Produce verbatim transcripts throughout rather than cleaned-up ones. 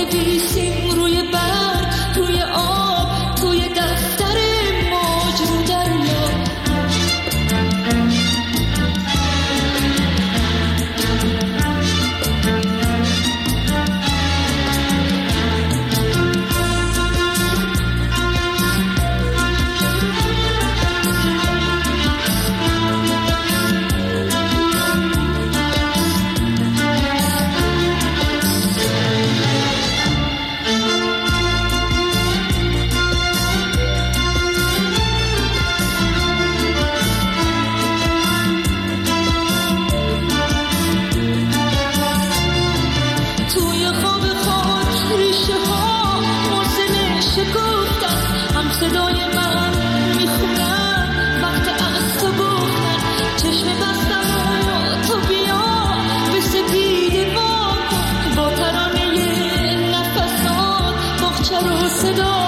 بنویسیم روی برگ، روی آب، توی دفتر موج رو دریا. صدای من میخونم وقت از تو گفتن، چشم بستم و تو بیا به سپیده ما کن، با ترانه نفسات باغچه رو صدا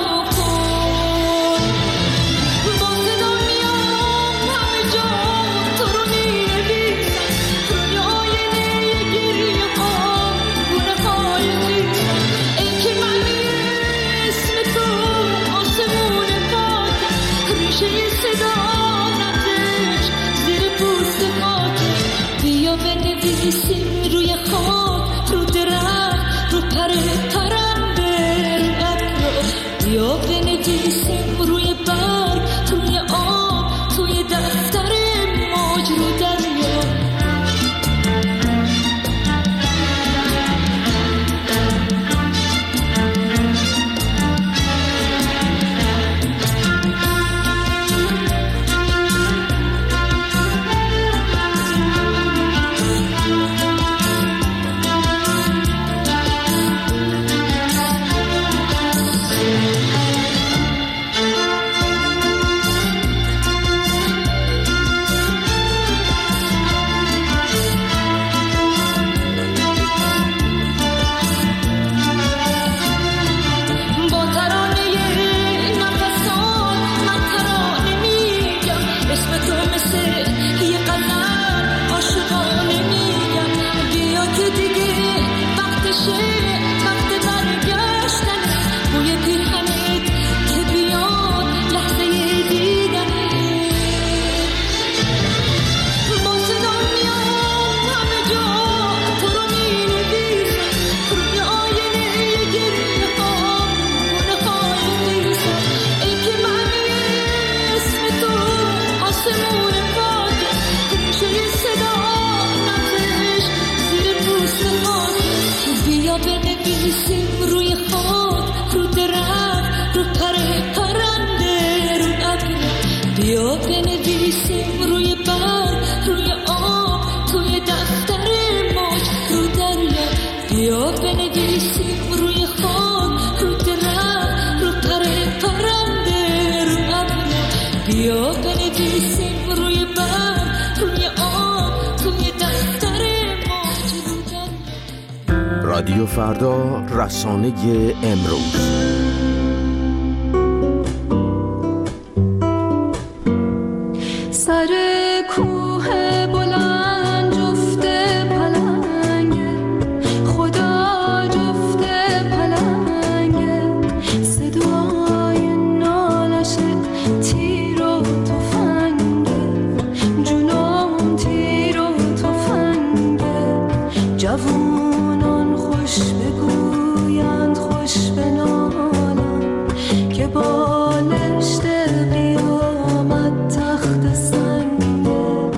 کن. با صدا میام همه جا تو رو مینویسم، روی آینه گریه ها گونه های خیزم، ای که معنی اسم تو آسمون پاک، ریشه صداقتش زیر پوست خاکش. بیا بنویسیم روی خاک، رو درخت، رو پر پرنده، رو ابر. بیا بنویسیم روی برگ، روی آب، توی دفتر موج رو دریا. رادیو فردا، رسانه امروز. سر کوه بلند جفت پلنگه، خدا جفت پلنگه، صدای نالش تیر و تفنگه، جنون تیر و تفنگه. جوونان خوش بگویند خوش بنالند که بالشت قیامت تخت سنگه.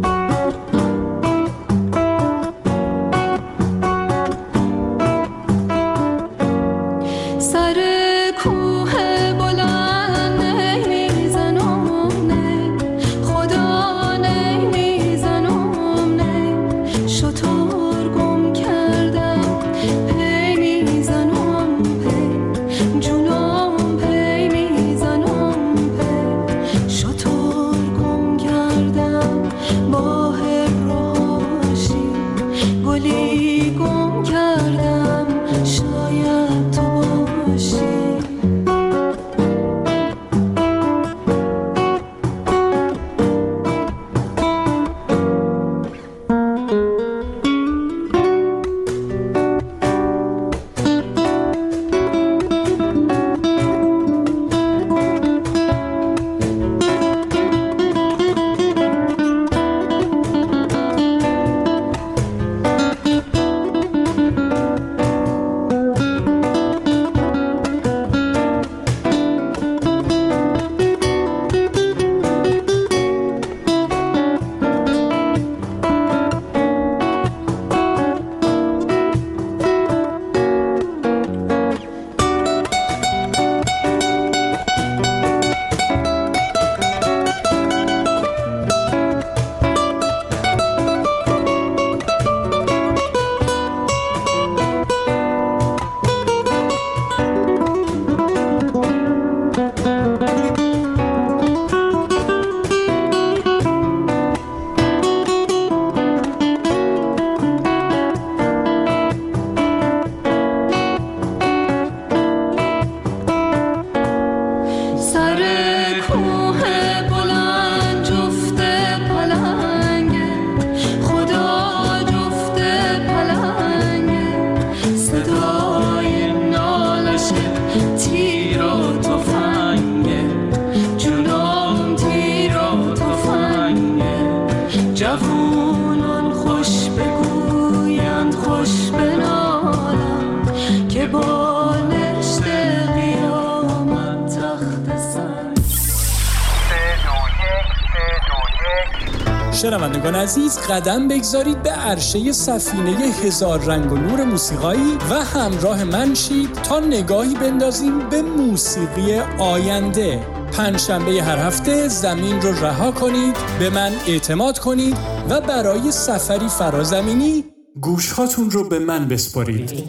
سر کوه بلند نمیزنم نه، خدا نمیزنم نه، شطور گم کردم پی میزنم پی، جونم پی میزنم پی، شطور گم کردم با هرهاشی، گلی گم کردم شاید تو باشی. خوش بنالم که بالشت قیامت تخت سر. شنوندگان عزیز، قدم بگذارید به عرشه سفینه هزار رنگ و نور موسیقایی و همراه من شید تا نگاهی بندازیم به موسیقی آینده. پنجشنبه هر هفته زمین رو رها کنید، به من اعتماد کنید و برای سفری فرازمینی گوشهاتون رو به من بسپارید.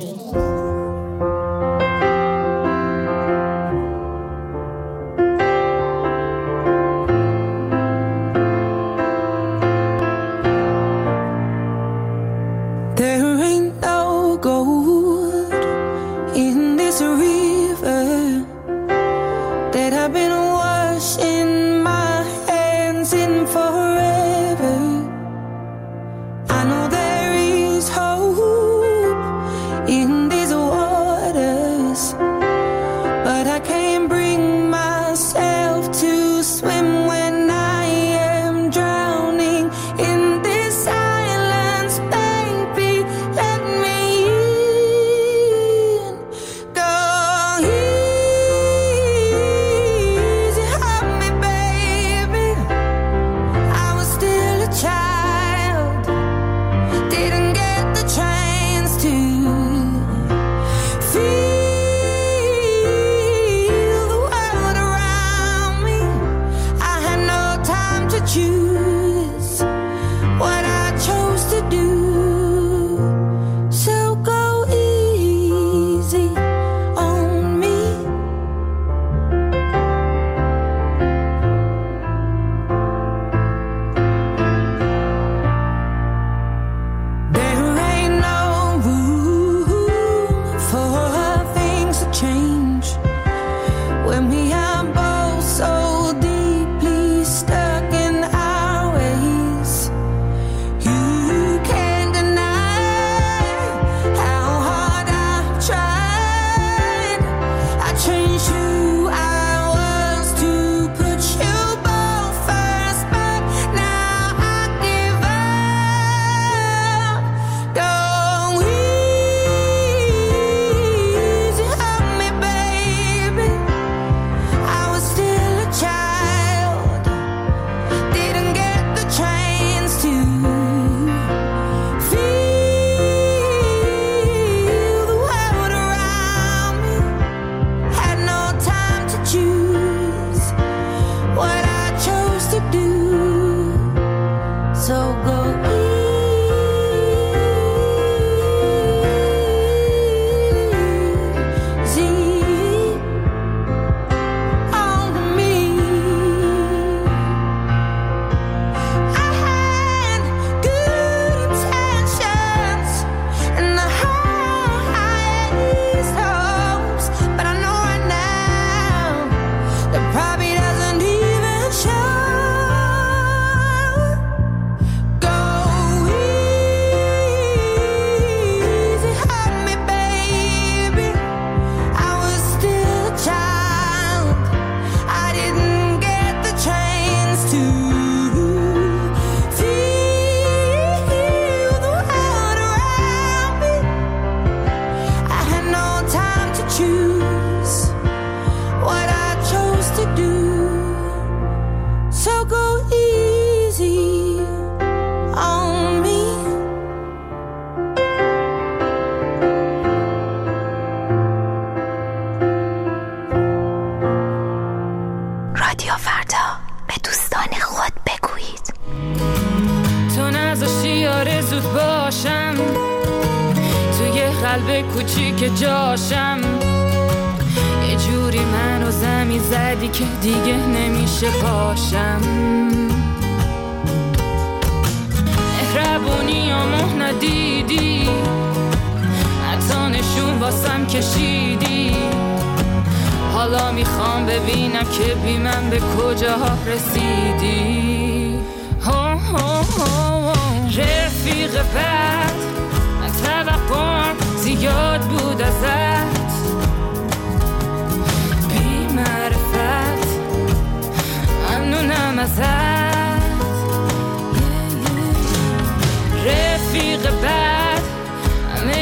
رفیق بد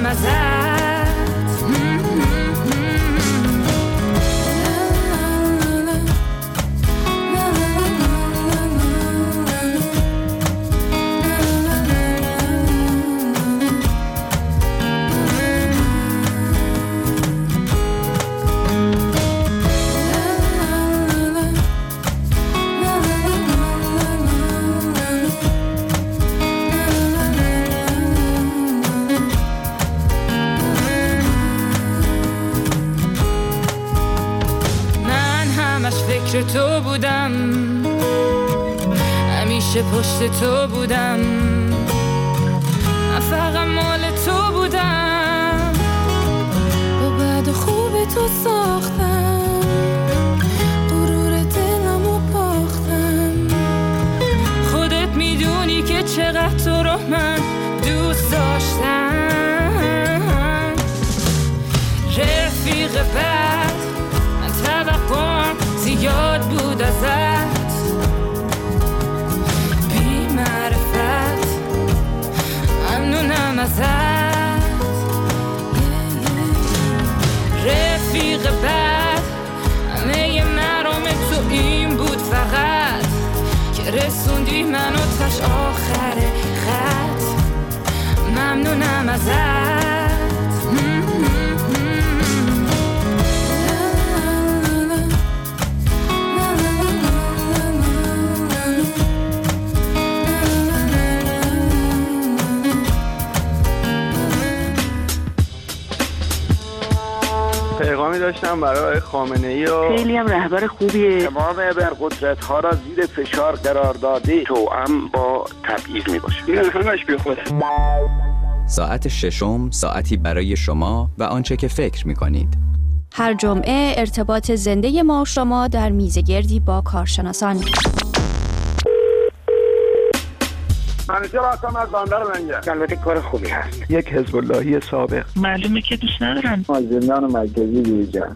ازت. فکر تو بودم، همیشه پشت تو بودم، من فقط مال تو بودم، با بعد خوب تو ساختم، غرور دلمو باختم. خودت میدونی که چقدر تو رو من دوست داشتم. رفیق بد من توقعم زیاد بود ازت، بی معرفت ممنونم ازت. رفیق بد همه مرام تو این بود فقط، که رسوندی منو تاش آخر خط. ممنونم ازت. پیغامی داشتم برای خامنه‌ای و خیلی هم رهبر خوبیه. تمام ابرقدرت ها را زیر فشار قرار داده، توأم با تبعیض میباشه. این همش بی خوده. ساعت ششم، ساعتی برای شما و آنچه که فکر میکنید. هر جمعه ارتباط زنده ما و شما در میزگردی با کارشناسان. منیجر آسام از باندر منگه. البته کار خوبی هست. یک حزب اللهی سابق. معلومه که دوست ندارن. از زندان مرکزی بیرون.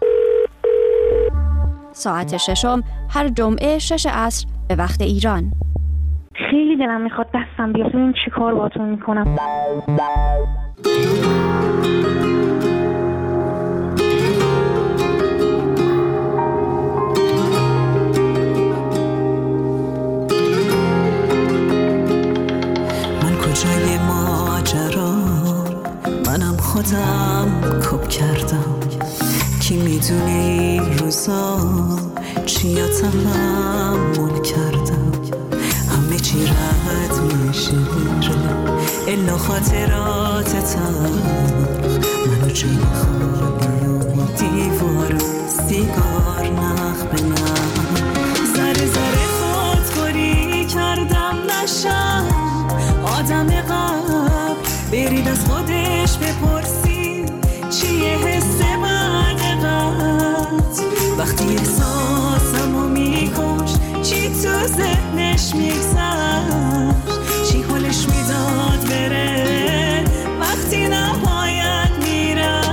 ساعت ششم هر جمعه شش عصر به وقت ایران. خیلی دلم میخواد دستم بیاد ببینم چی کار باهاتون میکنم. جای ماجرا منم خودم کپ کردم، کی میدونی روزا چیا تحمل کردم. همه چی رد میشه الا خاطراتتم، منو جای خالی و دیوار سیگار نخ به نخ. ذره ذره خودخوری کردم نشم آدم قبل، برید از خودش بپرسید چیه حس بعد قد. وقتی احساسمو میکش چی تو ذهنش میگذشت، چی حالش میداد بره وقتی نباید میرم.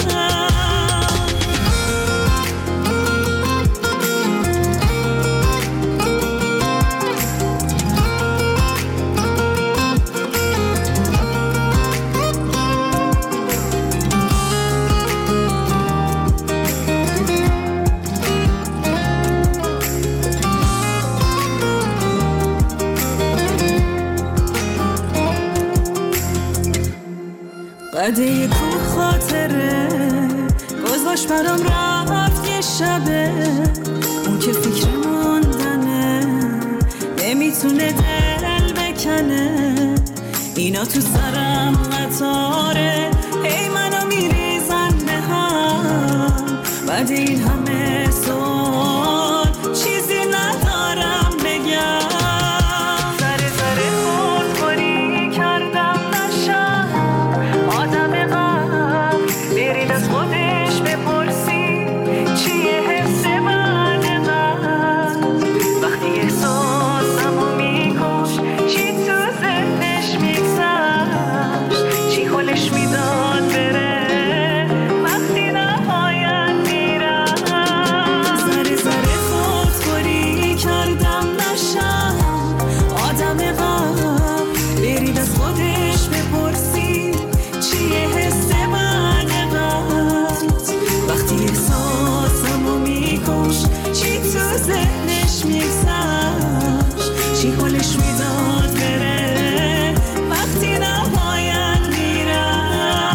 قده یک خاطره گذاشت برام رفت یه شبه، اون که فکر موندنه نمیتونه دل بکنه. اینا تو سرم قطاره هی منو میریزن به هم، بعد این همه سوال چیزی ندارم بگم. ذره ذره خودخوری کردم نشم آدم قبل، برید از خودش بپرسی چیه حس بعد قبل. وقتی احساسمو میکش چی تو ذهنش میگذشت، چی حالش میداد بره وقتی نباید میرم. چشم میگذشت چی حالش میداد بره وقتی نباید میرم.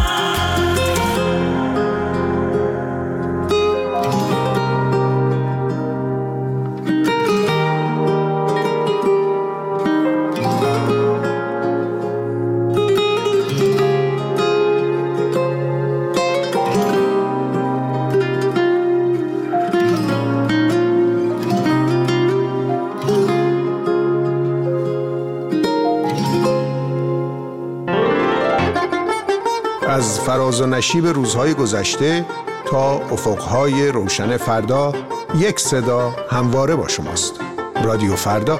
از فراز و نشیب روزهای گذشته تا افقهای روشن فردا، یک صدا همواره با شماست. رادیو فردا.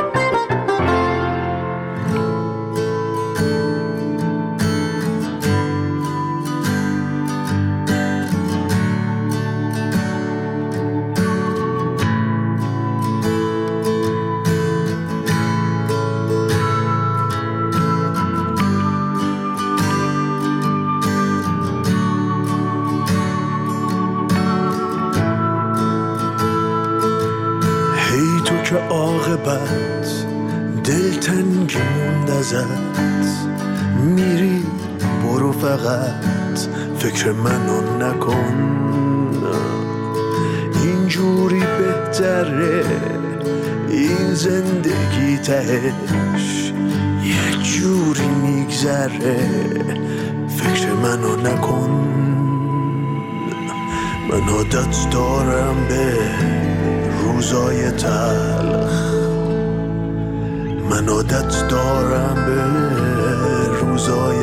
که عاقبت دلتنگی موند ازت میری برو فقط فکر منو نکن اینجوری بهتره این زندگی تهش یه جوری میگذره فکر منو نکن من عادت دارم به روزای تلخ من عادت دارم به روزای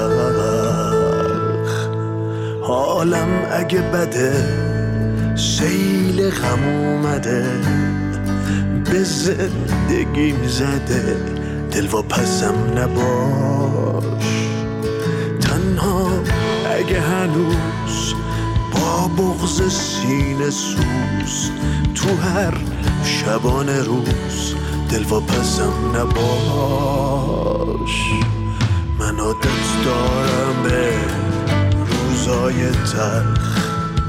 تلخ حالم اگه بده سیل غم اومده به زندگیم زده دل و پسم نباش تنها اگه هنوز با بغض سینه سوز تو هر شبانه روز دل و پسم نباش من عادت دارم به روزای تلخ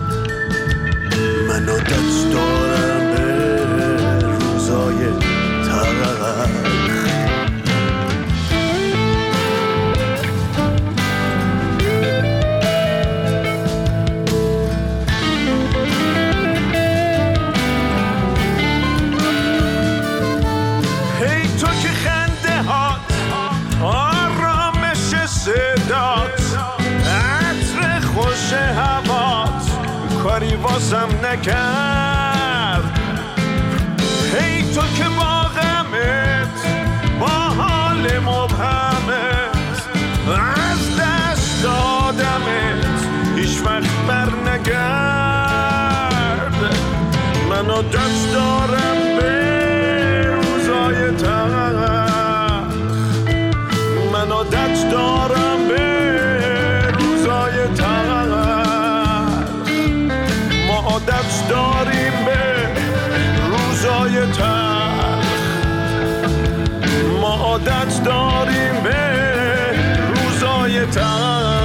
من عادت دارم به روزای تلخ کاری واسم نکرد هی تو که با غمت با حال مبهمت از دست دادمت هیچ وقت بر نگرد من عادت دارم به روزای تلخ من عادت دارم به روزای تلخ عادت داریم به روزای تلخ ما عادت داریم به روزای تلخ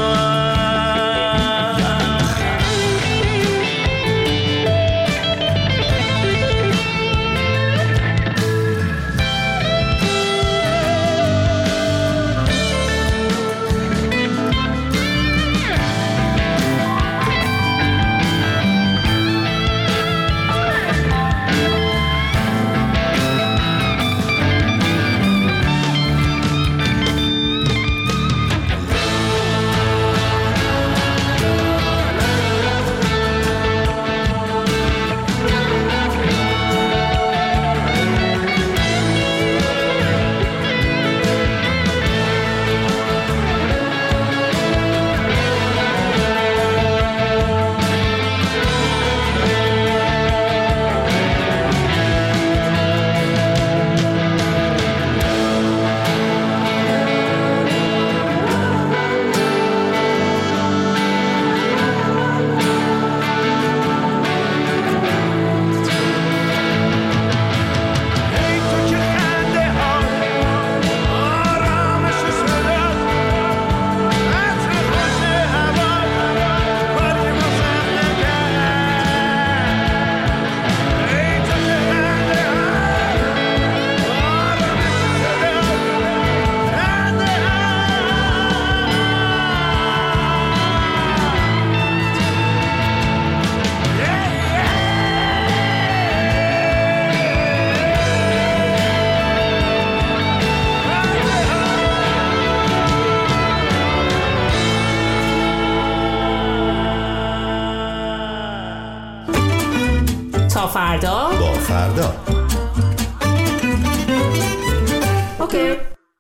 فردا. اوکی.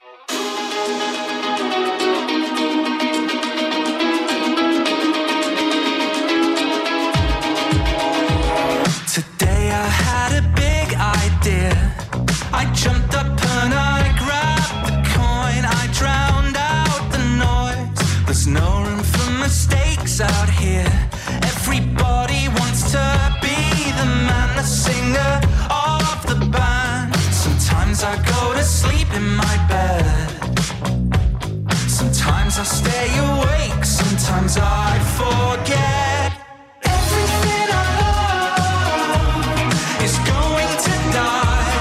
Today I had a big idea. I jumped up and I grabbed the coin. I drowned out the noise. There's no room for mistakes out here. Everybody wants to be the man, the singer of the band. Sometimes I go to sleep in my bed. Sometimes I stay awake. Sometimes I forget. Everything I love is going to die.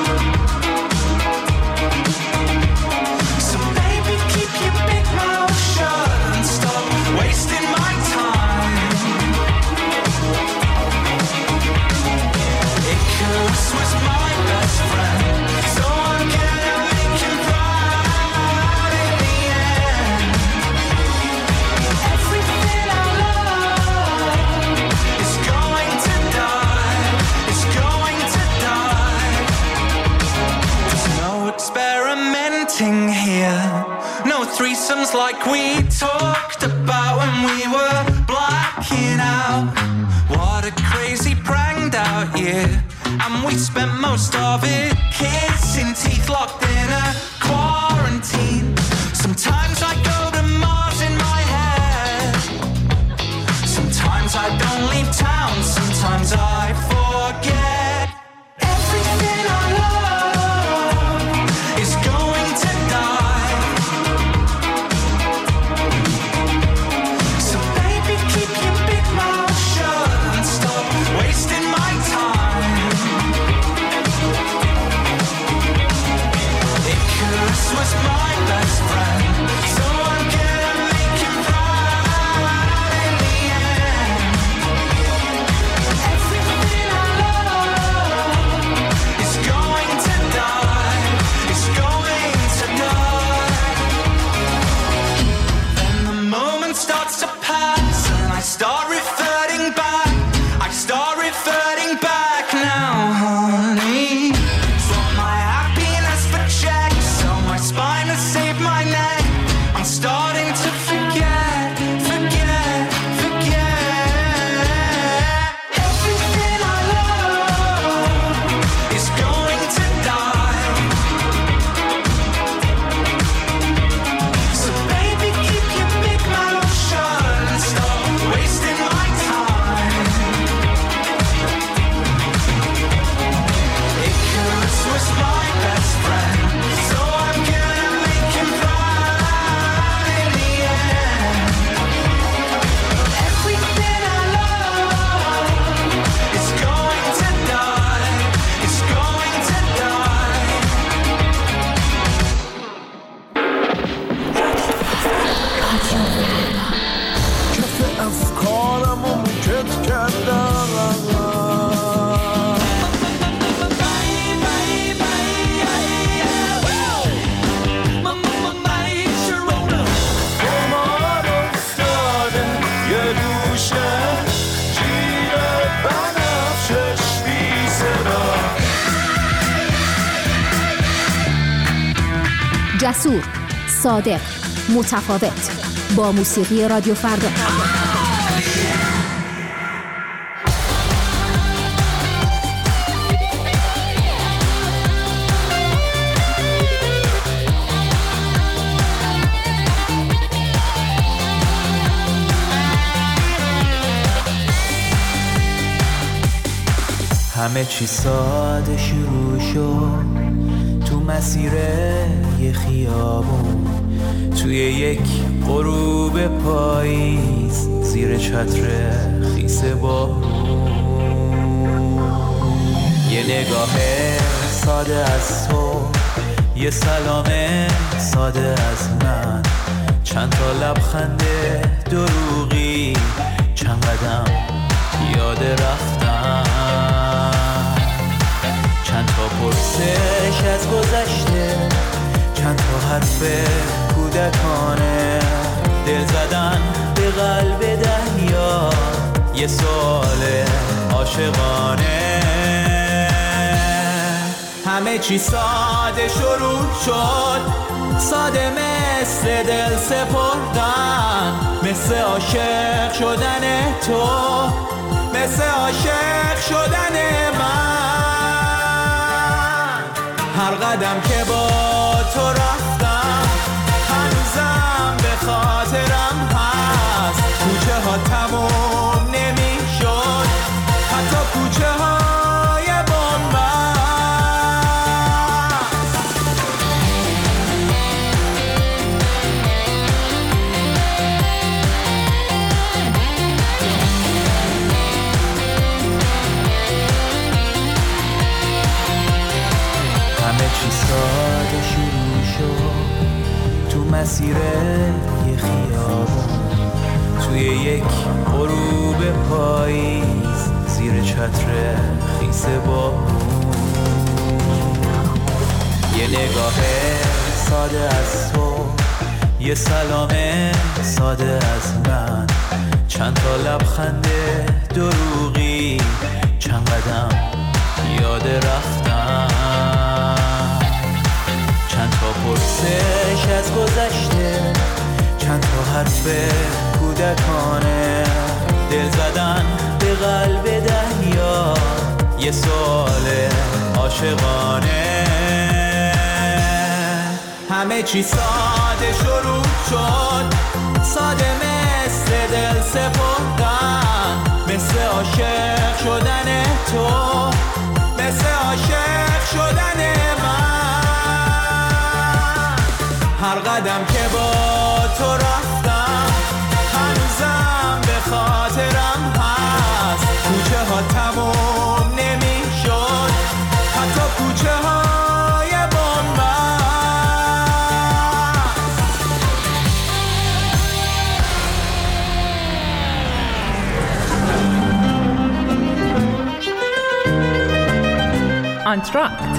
So baby, keep your big mouth shut and stop wasting my time. Icarus was my best friend, so I'm gonna make him proud in the end. Everything I love is going to die, is going to die. There's no experimenting here, no threesomes like we talked about when we were blacking out. What a crazy pranked out year, and we spent most of it kissing teeth locked in a quarantine. Sometimes I go to Mars in my head. Sometimes I don't leave town. Sometimes I forget. Everything I love is going to die. So baby, keep your big mouth shut and stop wasting my time. Icarus was my best friend, so I'm gonna make him proud in the end. Everything I love is going to die, is going to die. Then the moment starts to pass and I start reverting back. I start reverting back now, honey. Swap my happiness for checks, sell my spine to save my neck. I'm starting to forget, forget, forget. Everything I love is going to die. So baby, keep your big mouth shut and stop wasting my time. Icarus was my best friend, so I'm gonna make him proud in the end. Everything I love is going to die, is going to die. کف افکارم و موکت کردم. قمار افتاده یه دوشه جیر بنفشش بی صدا. جسور، صادق، متفاوت، با موسیقی رادیو فردا. همه چی ساده شروع شد تو مسیر یه خیابون، توی یک غروب پاییز زیر چتر خیس بارون. یه نگاه ساده از تو، یه سلام ساده از من، چند تا لبخند دروغی، چند قدم یاد رفتن، چند تا پرسش از گذشته، چند تا حرف کودکانه، دل زدن به قلب دریا، یه سوال عاشقانه. همه چی ساده شروع شد، ساده مثل دل سپردن، مثل عاشق شدن تو، مثل عاشق شدن من. هر قدم که با تو رفتم هنوزم به خاطرم هست، کوچه ها تموم نمی شد، حتی کوچه های بنبست. همه چی ساده شروع شد تو مسیر یه خیابون، توی یک غروب پاییز زیر چتر خیس بارون. یه نگاه ساده از تو، یه سلام ساده از من، چند تا لبخند دروغی، چند قدم یاد رفتم، چند تا پرسش از گذشته، چند تا حرف کودکانه، دل زدن به قلب دریا، یه سوال عاشقانه. همه چی ساده شروع شد، ساده مثل دل سپردن، مثل عاشق شدن تو، مثل عاشق شدن من. هر قدم که با تو رفتم هنوزم به خاطرم هست، کوچه ها تموم نمی شد، حتی کوچه های بنبست. آنتراکت.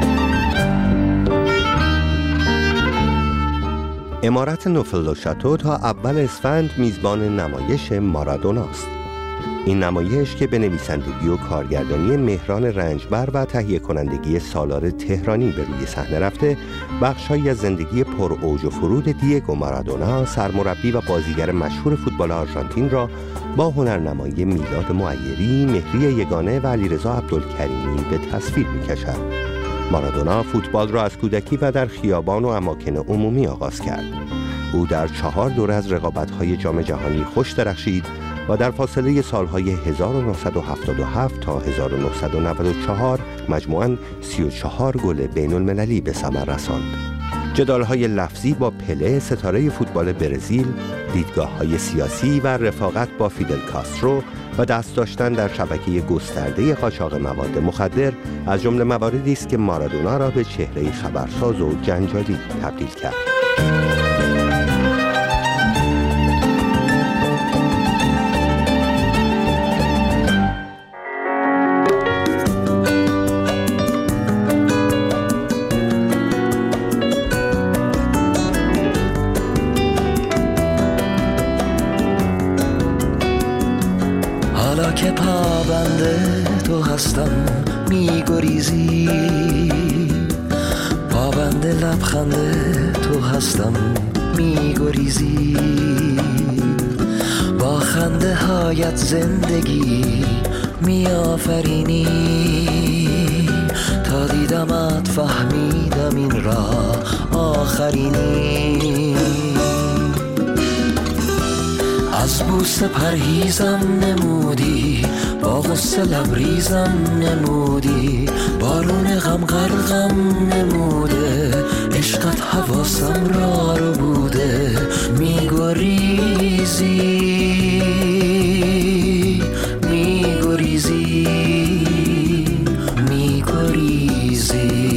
امارت نوفل شاتو تا اول اسفند میزبان نمایش مارادوناست. این نمایش که به نویسندگی و کارگردانی مهران رنجبر و تهیه کنندگی سالار تهرانی به روی صحنه رفته، بخش‌هایی از زندگی پر اوج و فرود دیگو مارادونا، سرمربی و بازیگر مشهور فوتبال آرژانتین را با هنرنمایی میلاد معیری، مهری یگانه و علیرضا عبدالکریمی به تصویر می‌کشد. مارادونا فوتبال را از کودکی و در خیابان و اماکن عمومی آغاز کرد. او در چهار دوره از رقابت‌های جام جهانی خوش درخشید و در فاصله سالهای هزار و نهصد و هفتاد و هفت تا هزار و نهصد و نود و چهار مجموعاً سی و چهار گل بین المللی به ثمر رساند. جدال‌های لفظی با پله، ستاره فوتبال برزیل، دیدگاه‌های سیاسی و رفاقت با فیدل کاسترو و دست داشتن در شبکه گسترده قاچاق مواد مخدر از جمله مواردی است که مارادونا را به چهره خبرساز و جنجالی تبدیل کرد. که پابنده تو هستم میگریزی، پابنده لبخنده تو هستم میگریزی، با خنده هایت زندگی میآفرینی، تا دیدمت فهمیدم این راه آخرینی. از بوسه پرهیزم نمودی، با غصه لبریزم نمودی، بارون غم غرقم نموده، عشقت حواسم را رو بوده، میگریزی میگریزی میگریزی.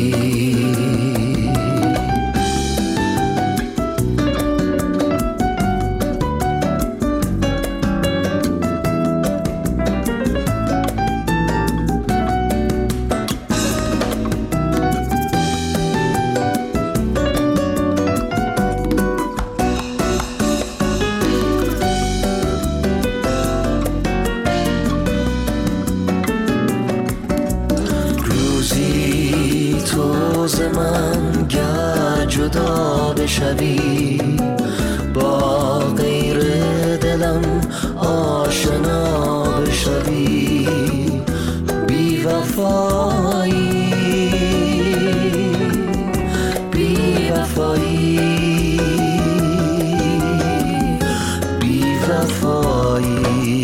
تو ز من گر جدا بشوی، با غیر دلم آشنا بشوی. بی وفایی بی وفایی بی وفایی.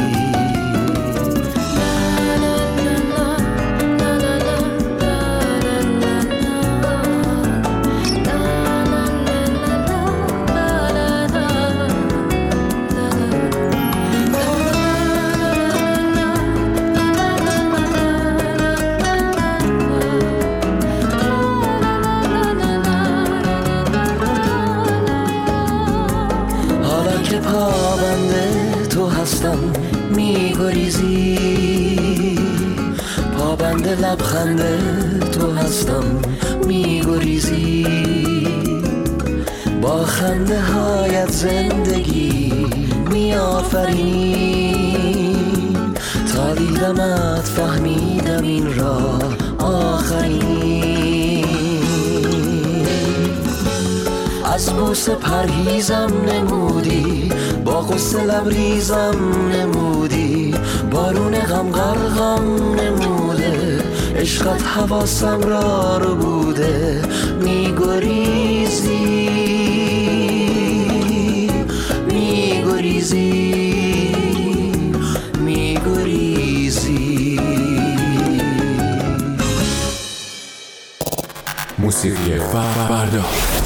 میگریزی، پابند لبخند تو هستم میگریزی. با خنده هایت زندگی میآفرینی، تا دیدمت فهمیدم این راه آخرین. از بوسه پرهیزم نمودی، با غصه لبریزم نمودی. بارون غم غرقم نموده، عشقت حواسم را رو بوده. میگریزی میگریزی میگریزی. موسیقی فردا.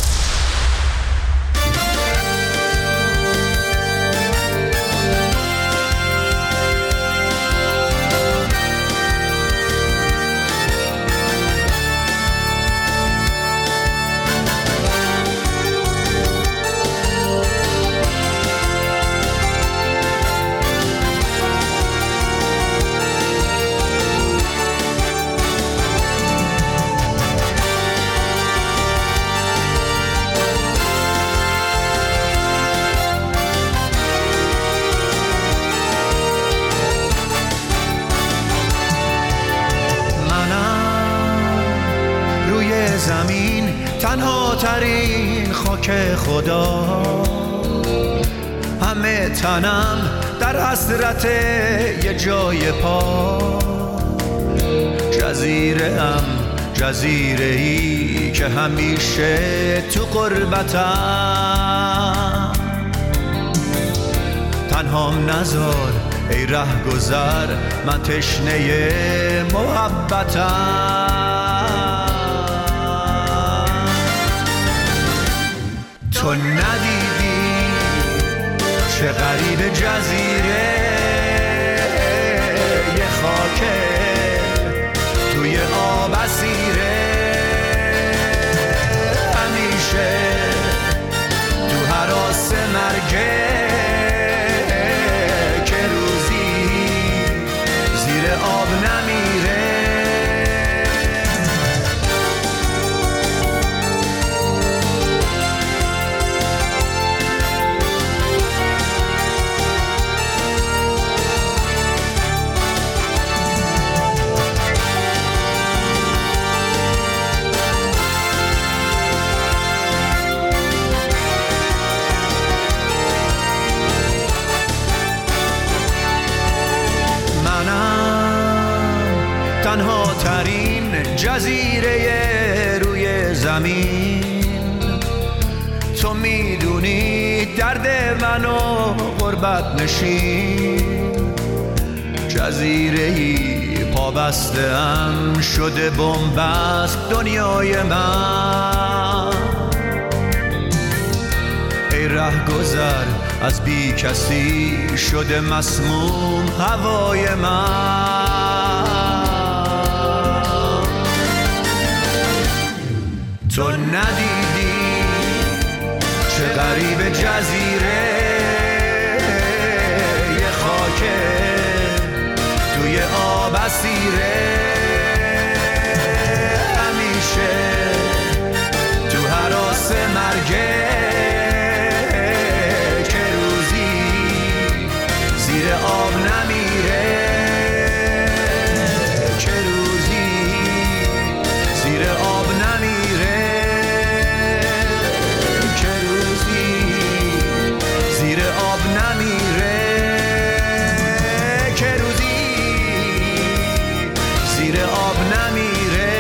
زمین تنها ترین خاک خدا، همه تنم در حسرت یه جای پا. جزیره ام جزیره ای که همیشه تو غربتم. تنهام نذار ای ره گذر، من تشنه محبتم. تو ندیدی چه غریب جزیره، یه خاکه توی آب اسیره. همیشه تو هراس مرگه، که روزی زیر آب نمیره. تنها ترین جزیره روی زمین. تو میدونی درد منو غربت نشین. جزیره‌ای پابسته ام شده بن‌بست دنیای من. ای ره گذر از بی کسی شده مسموم هوای من. تو ندیدی چه غریب جزیره، یه خاکه توی آب اسیره. همیشه تو هراس مرگه، که روزی زیر آب نمیره. که روزی زیر آب نمیره که روزی زیر آب نمیره که روزی زیر آب نمیره.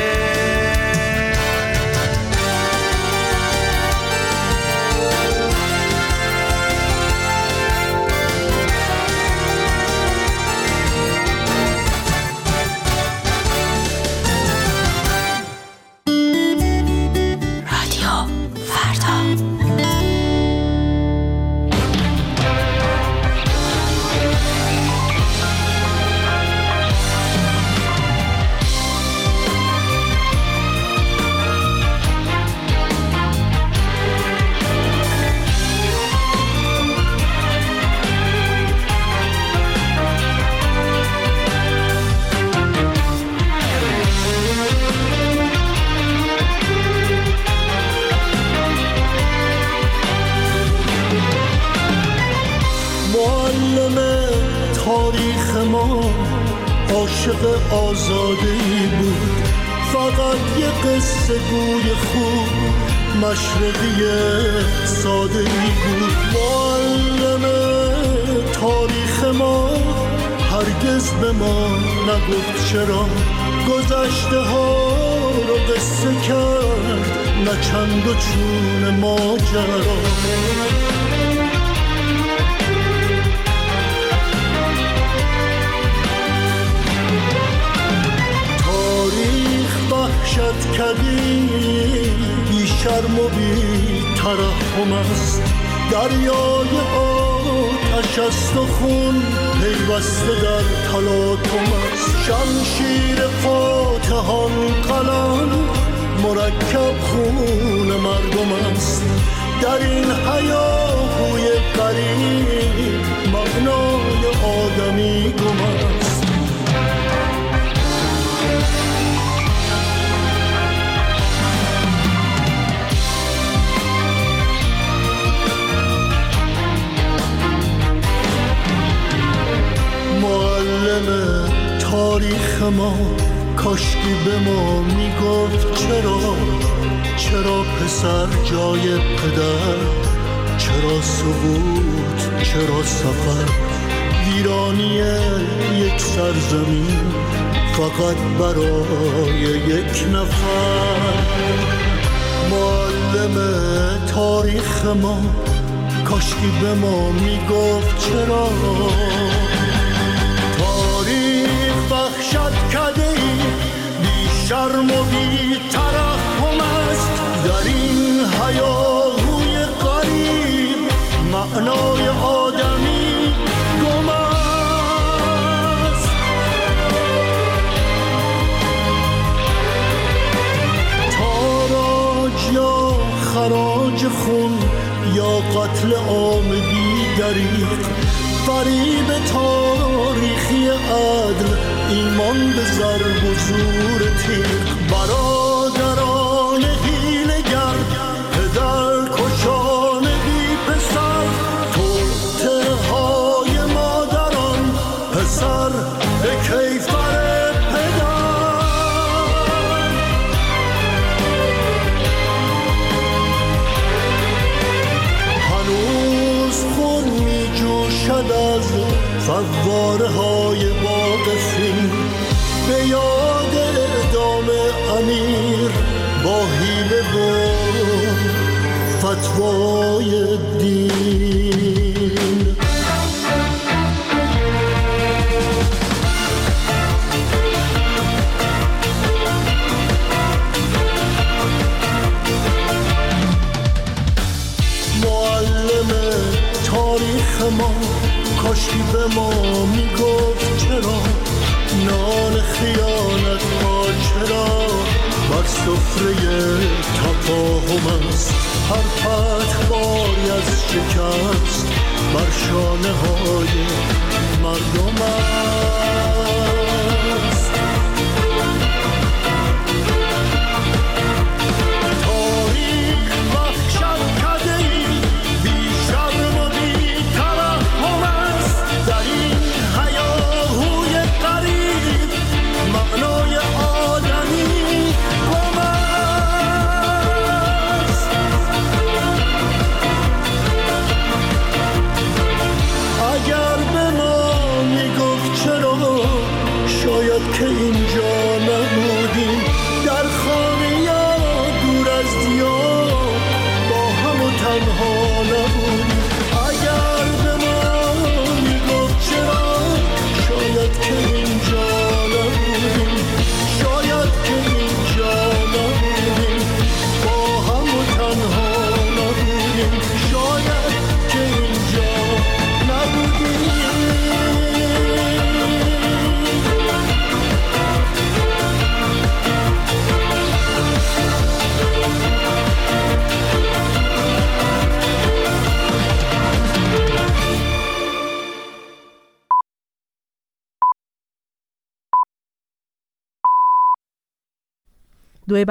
عاشق آزاده‌ای بود، فقط یه قصه گوی خوب مشرقی ساده‌ای بود. معلم تاریخ ما هرگز به ما نگفت چرا گذشته ها رو قصه کرد، نه چند و چون ماجرا. وحشت کدی بی شرم و بی ترحم است، دریای آتش است و خون پیوسته در تلاطم است. شمشیر فاتحان قلم مرکب خون مردم است، در این هیاهوی غریب مبنای آدمی گم است. معلم تاریخ ما کاشکی به ما میگفت چرا، چرا پسر جای پدر، چرا سقوط، چرا سفر، ویرانی یک سرزمین فقط برای یک نفر. معلم تاریخ ما کاشکی به ما میگفت چرا، وحشت کده‌ای بی شرم و بی ترحم است، در این هیاهوی غریب معنای آدمی گم است. تاراج یا خراج خون یا قتل عام بی دریغ، فریب تاریخی عدل، ایمان به ضرب و زور تیغ. برادران حیله‌گر، پدر کشان بی پسر، توطئه های مادران، پسر به کیفر پدر. هنوز خون می جوشد از فواره های واقفین، به یاد اعدام امیر با حیله و فتوای دین. معلم تاریخ ما کاشکی به ما میگفت چرا، نان خیانت ها چرا بر سفره تفاهم است. هر فتح باری از شکست بر شانه های مردم است.